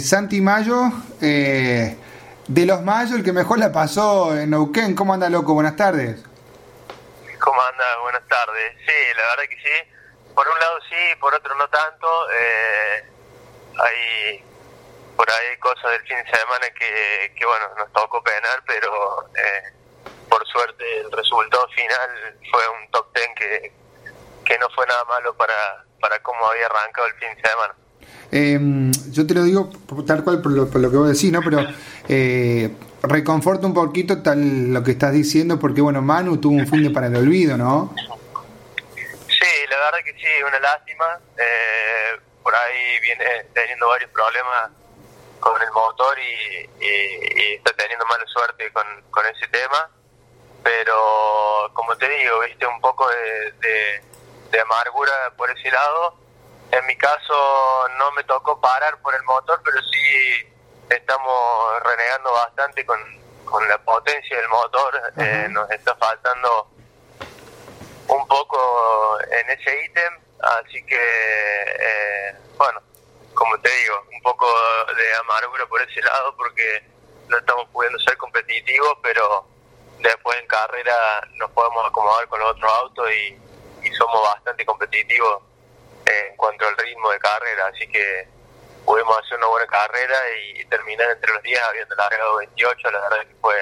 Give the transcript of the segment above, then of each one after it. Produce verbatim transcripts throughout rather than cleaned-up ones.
Santi Mayo, eh, de los Mayo, el que mejor la pasó en Neuquén. ¿Cómo anda, loco? Buenas tardes. ¿Cómo anda? Buenas tardes. Sí, la verdad que sí. Por un lado sí, por otro no tanto. Eh, hay por ahí cosas del fin de semana que, que bueno, nos tocó penar, pero eh, por suerte el resultado final fue un top ten que, que no fue nada malo para, para cómo había arrancado el fin de semana. Eh, yo te lo digo tal cual por lo, por lo que vos decís, ¿no? Pero eh, reconforta un poquito tal lo que estás diciendo, porque bueno, Manu tuvo un fin de para el olvido, ¿no? Sí, la verdad que sí, una lástima. Eh, por ahí viene teniendo varios problemas con el motor y, y, y está teniendo mala suerte con, con ese tema. Pero como te digo, viste, un poco de, de, de amargura por ese lado. En mi caso no me tocó parar por el motor, pero sí estamos renegando bastante con, con la potencia del motor. Uh-huh. Eh, nos está faltando un poco en ese ítem, así que, eh, bueno, como te digo, un poco de amargura por ese lado porque no estamos pudiendo ser competitivos, pero después en carrera nos podemos acomodar con los otros autos y, y somos bastante competitivos en cuanto al ritmo de carrera, así que pudimos hacer una buena carrera y terminar entre los diez habiendo largado veintiocho. La verdad que fue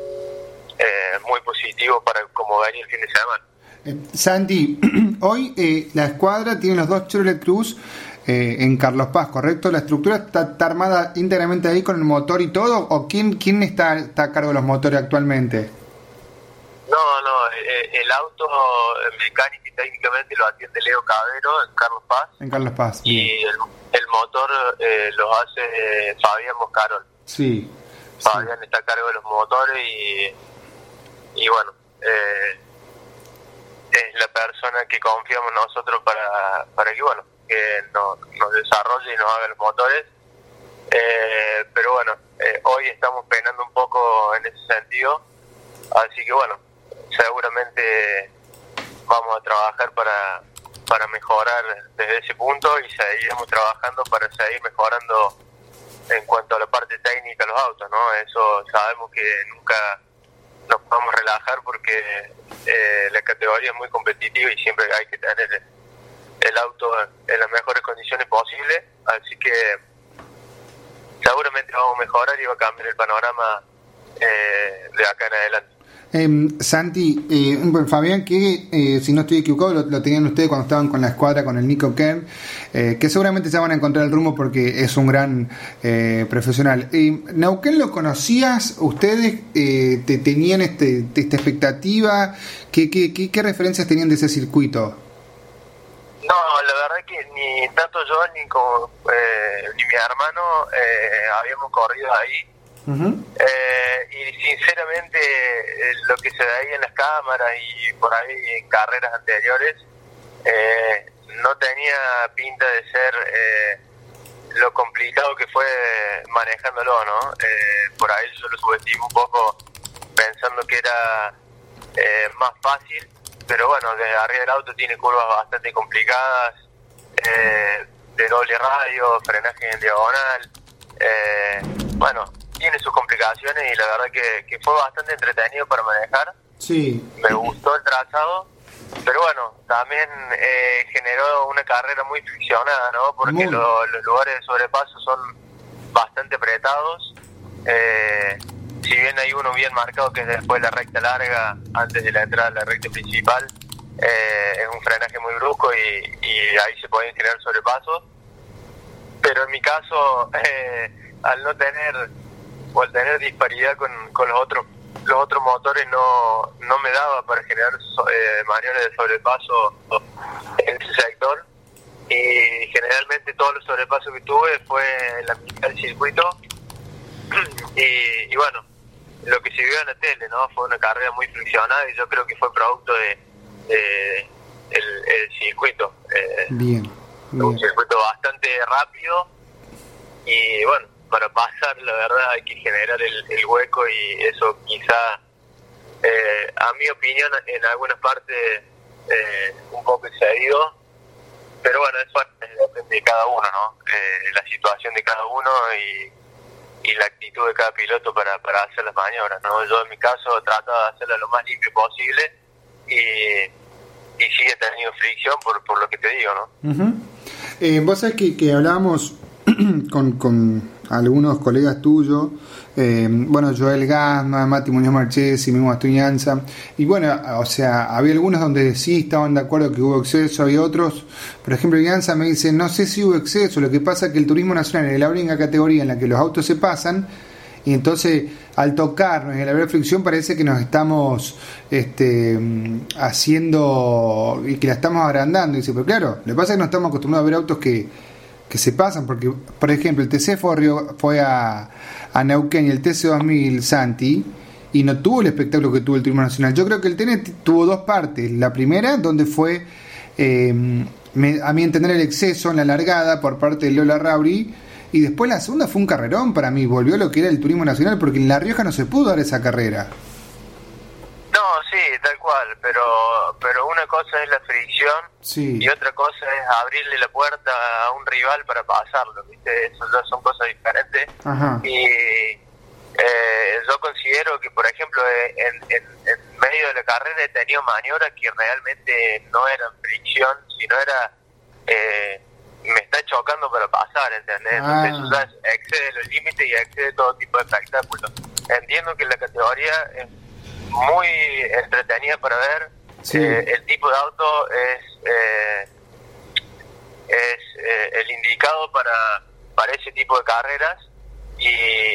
eh, muy positivo para como venía el fin de semana. eh, Santi, hoy eh, la escuadra tiene los dos Chevrolet Cruz eh, en Carlos Paz, ¿correcto? ¿La estructura está, está armada íntegramente ahí con el motor y todo? ¿O quién quién está, está a cargo de los motores actualmente? No, no, eh, el auto mecánico y técnicamente lo atiende Leo Cabero en Carlos Paz. En Carlos Paz. Y el, el motor eh, lo hace eh, Fabián Moscarol. Sí. Fabián sí. está a cargo de los motores y, y bueno, eh, es la persona que confiamos nosotros para, para que, bueno, que nos, nos desarrolle y nos haga los motores. Eh, pero bueno, eh, hoy estamos penando un poco en ese sentido, así que bueno, seguramente vamos a trabajar para para mejorar desde ese punto y seguiremos trabajando para seguir mejorando en cuanto a la parte técnica de los autos, ¿no? Eso sabemos que nunca nos podemos relajar porque eh, la categoría es muy competitiva y siempre hay que tener el, el auto en las mejores condiciones posibles, así que seguramente vamos a mejorar y va a cambiar el panorama eh, de acá en adelante. Eh, Santi, eh, bueno, Fabián, que eh, si no estoy equivocado, lo, lo tenían ustedes cuando estaban con la escuadra, con el Nico Kern, eh, que seguramente ya van a encontrar el rumbo porque es un gran eh, profesional. Eh, ¿Neuquén lo conocías? ¿Ustedes eh, te tenían este, esta expectativa? ¿Qué, qué, qué, ¿Qué referencias tenían de ese circuito? No, la verdad que ni tanto yo ni, como, eh, ni mi hermano eh, habíamos corrido ahí. Uh-huh. Eh, y sinceramente eh, lo que se veía en las cámaras y por ahí en carreras anteriores eh, no tenía pinta de ser eh, lo complicado que fue manejándolo, ¿no? Eh, por ahí yo lo subestimé un poco pensando que era eh, más fácil, pero bueno, desde arriba del auto tiene curvas bastante complicadas, eh, de doble radio, frenaje en diagonal, eh, bueno, tiene sus complicaciones y la verdad que, que fue bastante entretenido para manejar. Sí. Me gustó el trazado, pero bueno, también eh, generó una carrera muy friccionada, ¿no? Porque lo, los lugares de sobrepaso son bastante apretados. Eh, si bien hay uno bien marcado que es después de la recta larga, antes de la entrada a la recta principal, eh, es un frenaje muy brusco y, y ahí se pueden generar sobrepasos. Pero en mi caso, eh, al no tener o al tener disparidad con, con los otros los otros motores no no me daba para generar so, eh, maniobras de sobrepaso en ese sector y generalmente todos los sobrepasos que tuve fue en la mitad del circuito y, y bueno, lo que se vio en la tele, ¿no? Fue una carrera muy friccionada y yo creo que fue producto de, de el, el circuito eh, bien, bien. Un circuito bastante rápido y bueno, para pasar, la verdad, hay que generar el, el hueco y eso quizá, eh, a mi opinión, en algunas partes eh, un poco excedido, pero bueno, eso depende de cada uno, ¿no? Eh, la situación de cada uno y, y la actitud de cada piloto para, para hacer las maniobras, ¿no? Yo en mi caso trato de hacerlo lo más limpio posible y, y sí he tenido fricción por, por lo que te digo, ¿no? Uh-huh. Eh, vos sabés que, que hablábamos con, con algunos colegas tuyos, eh, bueno, Joel Gasma, Mati Muñoz Marchesi, mismo Astuñanza, y bueno, o sea, había algunos donde sí estaban de acuerdo que hubo exceso, había otros, por ejemplo, Ganza me dice, no sé si hubo exceso, lo que pasa es que el turismo nacional es la única categoría en la que los autos se pasan, y entonces al tocarnos y al haber fricción parece que nos estamos este, haciendo y que la estamos agrandando, y dice, pero claro, lo que pasa es que no estamos acostumbrados a ver autos que que se pasan, porque por ejemplo el T C fue, fue a, a Neuquén y el T C dos mil Santi y no tuvo el espectáculo que tuvo el Turismo Nacional. Yo creo que el T N tuvo dos partes, la primera donde fue eh, me, a mi entender el exceso en la largada por parte de Lola Rauri, y después la segunda fue un carrerón para mí, volvió a lo que era el Turismo Nacional, porque en La Rioja no se pudo dar esa carrera. No, sí, tal cual, pero pero una cosa es la fricción, sí, y otra cosa es abrirle la puerta a un rival para pasarlo, ¿viste? Eso ya son cosas diferentes. Ajá. Y eh, yo considero que, por ejemplo, en, en, en medio de la carrera he tenido maniobras que realmente no eran fricción, sino era eh, me está chocando para pasar, ¿entendés? Ah. Entonces eso ya excede los límites y excede todo tipo de espectáculos. Entiendo que la categoría es muy entretenida para ver. Sí. Eh, el tipo de auto es eh, es eh, el indicado para para ese tipo de carreras y,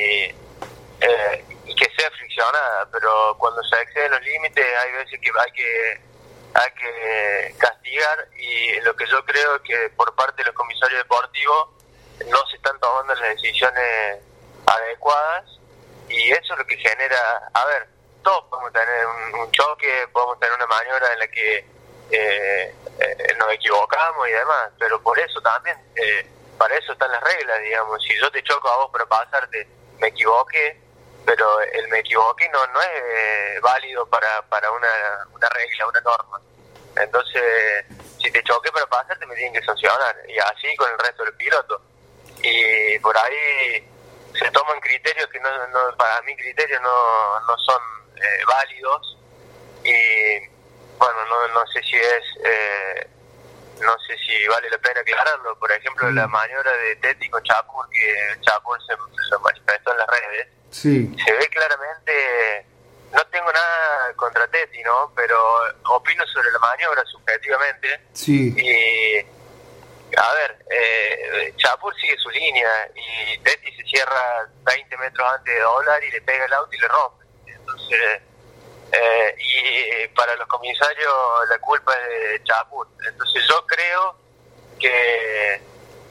eh, y que sea friccionada, pero cuando se exceden los límites hay veces que hay que hay que castigar, y lo que yo creo es que por parte de los comisarios deportivos no se están tomando las decisiones adecuadas, y eso es lo que genera, a ver, todos podemos tener un, un choque, podemos tener una maniobra en la que eh, eh, nos equivocamos y demás, pero por eso también, eh, para eso están las reglas, digamos. Si yo te choco a vos para pasarte, me equivoqué, pero el me equivoqué no no es eh, válido para para una, una regla, una norma. Entonces, si te choqué para pasarte, me tienen que sancionar, y así con el resto del piloto. Y por ahí se toman criterios que no, no para mi criterio no, no son eh, válidos, y bueno, no no sé si es eh, no sé si vale la pena aclararlo. Por ejemplo, mm. la maniobra de Teti con Chapur, que Chapur se, se manifestó en las redes, sí, se ve claramente. No tengo nada contra Teti, ¿no? Pero opino sobre la maniobra subjetivamente. Sí. Y a ver, eh, Chapur sigue su línea y Teti se cierra veinte metros antes de doblar y le pega el auto y le rompe. Entonces, eh, y para los comisarios la culpa es de Chapur. Entonces yo creo que,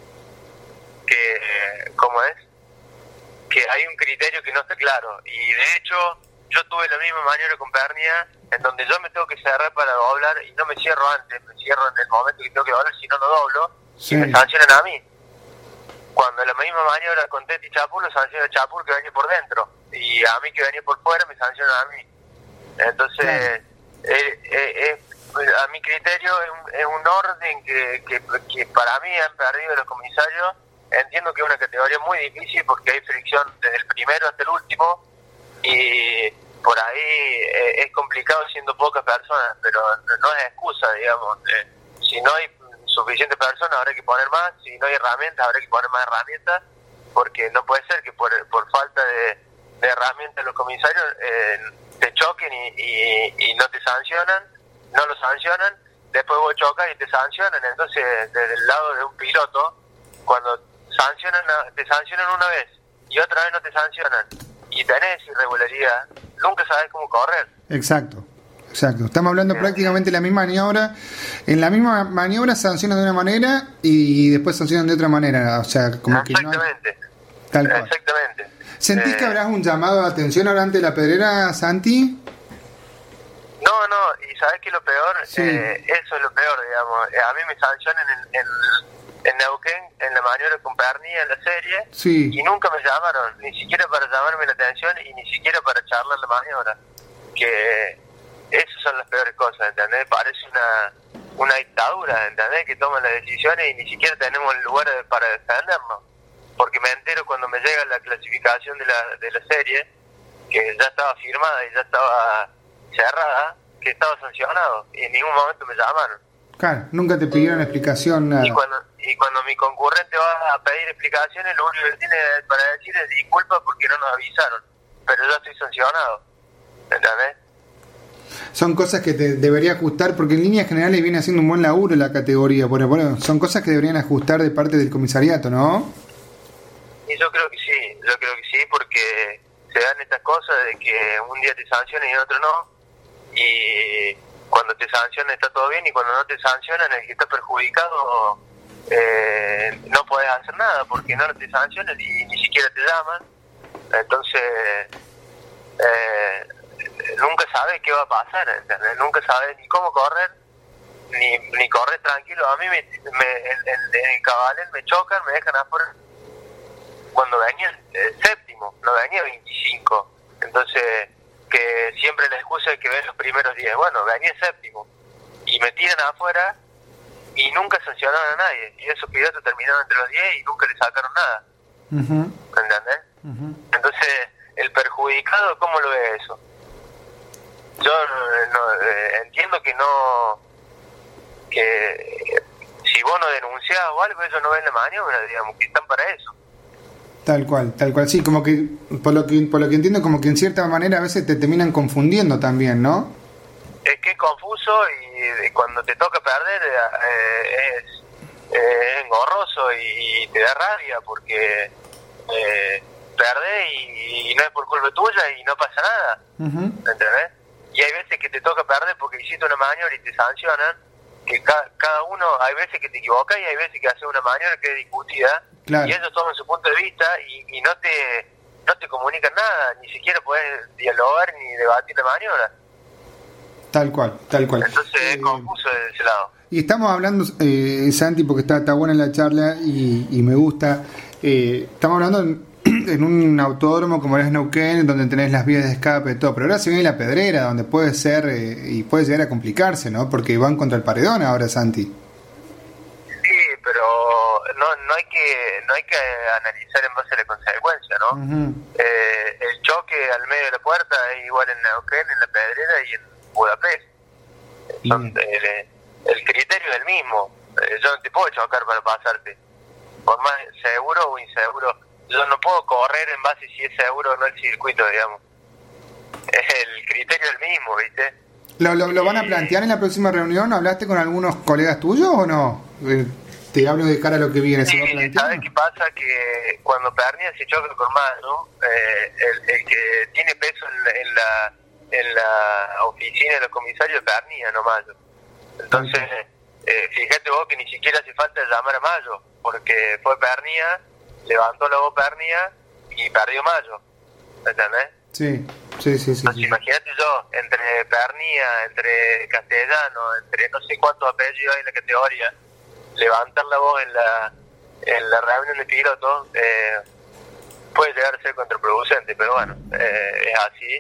que ¿cómo es? Que hay un criterio que no está claro. Y de hecho, yo tuve la misma maniobra con Pernia, en donde yo me tengo que cerrar para doblar y no me cierro antes, me cierro en el momento que tengo que doblar, si no, no doblo, sí, y me sancionan a mí. Cuando la misma maniobra con Teti y Chapur, lo sanciona Chapur que venía por dentro, y a mí que venía por fuera me sancionan a mí. Entonces, sí, eh, eh, eh, a mi criterio es un, es un orden que, que, que para mí han perdido los comisarios. Entiendo que es una categoría muy difícil porque hay fricción desde el primero hasta el último, y por ahí eh, es complicado siendo pocas personas, pero no es excusa, digamos. Eh, si no hay suficientes personas habrá que poner más, si no hay herramientas habrá que poner más herramientas, porque no puede ser que por, por falta de, de herramientas los comisarios eh, te choquen y, y, y no te sancionan, no lo sancionan, después vos chocas y te sancionan. Entonces, desde el lado de un piloto, cuando sancionan te sancionan una vez y otra vez no te sancionan y tenés irregularidad, nunca sabes cómo correr. Exacto, exacto. Estamos hablando sí, prácticamente de la misma maniobra. En la misma maniobra sancionan de una manera y después sancionan de otra manera. O sea, como que no hay... Tal cual. Exactamente. ¿Sentís eh... que habrás un llamado de atención ahora ante la pedrera, Santi? No, no, y sabes que lo peor, sí, eh, eso es lo peor, digamos. A mí me sancionan en, en en Neuquén, en la maniobra con Pernia en la serie, sí, y nunca me llamaron, ni siquiera para llamarme la atención y ni siquiera para charlar la maniobra, que esas son las peores cosas, ¿entendés? Parece una una dictadura, ¿entendés? Que toman las decisiones y ni siquiera tenemos lugar para defendernos. Porque me entero cuando me llega la clasificación de la, de la serie, que ya estaba firmada y ya estaba cerrada, que estaba sancionado, y en ningún momento me llamaron. Claro, nunca te pidieron explicación, nada. Y cuando, y cuando mi concurrente va a pedir explicaciones, lo único que tiene para decir es disculpa porque no nos avisaron, pero yo estoy sancionado, ¿entendés? Son cosas que te debería ajustar, porque en líneas generales viene haciendo un buen laburo la categoría, bueno, bueno, son cosas que deberían ajustar de parte del comisariato, ¿no? Y yo creo que sí, yo creo que sí, porque se dan estas cosas de que un día te sancionan y en otro no, y cuando te sancionan está todo bien, y cuando no te sancionan, el que está perjudicado eh, no podés hacer nada, porque no te sancionan y ni siquiera te llaman. Entonces eh, nunca sabes qué va a pasar, ¿entendés? Nunca sabes ni cómo correr, ni, ni correr tranquilo. A mí me, me, en, en, en el Cabalén me chocan, me dejan afuera cuando venía el séptimo, no venía veinticinco. Entonces, que siempre la excusa es que ven los primeros días. Bueno, venía séptimo y me tiran afuera y nunca sancionaron a nadie. Y esos pilotos terminaron entre los diez y nunca le sacaron nada. Uh-huh. ¿Entendés? Uh-huh. Entonces, el perjudicado, ¿cómo lo ve eso? Yo no, eh, entiendo que no, que si vos no denunciás o algo, ellos no ven la maniobra, digamos, que están para eso. Tal cual, tal cual, sí, como que, por lo que por lo que entiendo, como que en cierta manera a veces te terminan confundiendo también, ¿no? Es que es confuso y, y cuando te toca perder eh, es, eh, es engorroso y, y te da rabia porque eh, perdés y, y no es por culpa tuya y no pasa nada, uh-huh. ¿Entendés? Y hay veces que te toca perder porque hiciste una maniobra y te sancionan, que ca- cada uno, hay veces que te equivocas y hay veces que haces una maniobra que es discutida, claro. Y ellos toman su punto de vista y, y no te no te comunican nada, ni siquiera puedes dialogar ni debatir la maniobra. Tal cual, tal cual. Entonces eh, es confuso de ese lado. Y estamos hablando, eh, Santi, porque está, está buena la charla y, y me gusta, eh, estamos hablando en, en un autódromo como es Neuquén, donde tenés las vías de escape y todo, pero ahora se viene la Pedrera, donde puede ser eh, y puede llegar a complicarse, ¿no? Porque van contra el paredón ahora, Santi. Sí, pero no no hay que no hay que analizar en base a la consecuencia, ¿no? Uh-huh. Eh, el choque al medio de la puerta es igual en Neuquén, en la Pedrera y en Budapest. Son, uh-huh. el, el criterio es el mismo. Eh, yo no te puedo chocar para pasarte, por más seguro o inseguro. Yo no puedo correr en base si es seguro o no el circuito, digamos. El criterio es el mismo, ¿viste? ¿Lo, lo, lo van a plantear en la próxima reunión? ¿Hablaste con algunos colegas tuyos o no? Eh, te hablo de cara a lo que viene. Sí, ¿sabes qué pasa? Que cuando Pernía se choca con Mayo, eh, el, el que tiene peso en la, en la, en la oficina de los comisarios es Pernía, no Mayo. Entonces, eh, fíjate vos que ni siquiera hace falta llamar a Mayo, porque fue Pernía, levantó la voz Pernía y perdió Mayo, ¿entendés? Sí, sí, sí, sí. Entonces, sí. Imagínate yo, entre Pernía, entre Castellano, entre no sé cuántos apellidos hay en la categoría, levantar la voz en la en la reunión de pilotos eh, puede llegar a ser contraproducente, pero bueno, eh, es así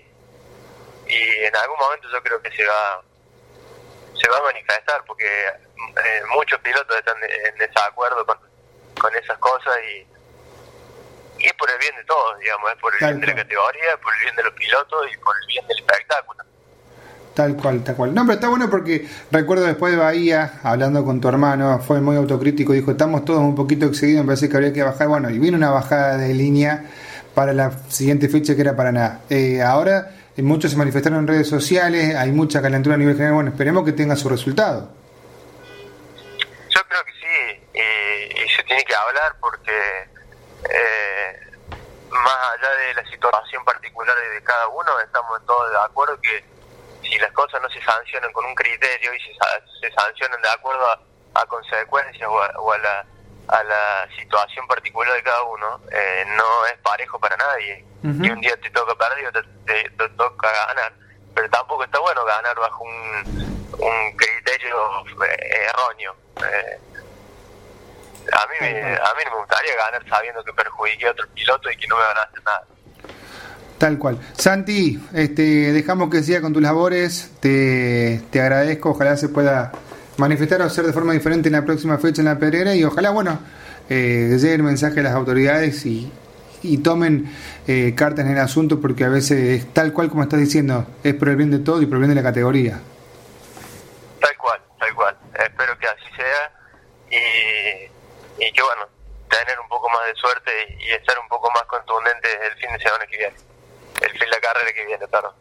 y en algún momento yo creo que se va se va a manifestar porque eh, muchos pilotos están en desacuerdo con, con esas cosas y y es por el bien de todos, digamos, es por el tal bien cual. De la categoría, por el bien de los pilotos y por el bien del espectáculo. Tal cual, tal cual. No, pero está bueno porque recuerdo después de Bahía, hablando con tu hermano, fue muy autocrítico, dijo, estamos todos un poquito excedidos, me parece que habría que bajar, bueno, y vino una bajada de línea para la siguiente fecha que era Paraná. Eh, ahora, eh, muchos se manifestaron en redes sociales, hay mucha calentura a nivel general, bueno, esperemos que tenga su resultado. Yo creo que sí, y, y se tiene que hablar porque eh, más allá de la situación particular de cada uno, estamos todos de acuerdo que si las cosas no se sancionan con un criterio y se, se sancionan de acuerdo a, a consecuencias o, a, o a, la, a la situación particular de cada uno, eh, no es parejo para nadie. Uh-huh. Y un día te toca perder y otro te, te, te toca ganar. Pero tampoco está bueno ganar bajo un, un criterio eh, erróneo. Eh, a mí me, a mí no me gustaría ganar sabiendo que perjudiqué a otro piloto y que no me van a hacer nada. Tal cual. Santi, este, dejamos que siga con tus labores, te, te agradezco, ojalá se pueda manifestar o hacer de forma diferente en la próxima fecha en la Pedrera, y ojalá, bueno, eh, llegue el mensaje a las autoridades y, y tomen eh, cartas en el asunto, porque a veces es tal cual como estás diciendo, es por el bien de todo y por el bien de la categoría. Tal cual, tal cual. Espero que así sea y, y que, bueno, tener un poco más de suerte y, y estar un poco más contundente el fin de semana que viene, el fin de la carrera que viene, perdón.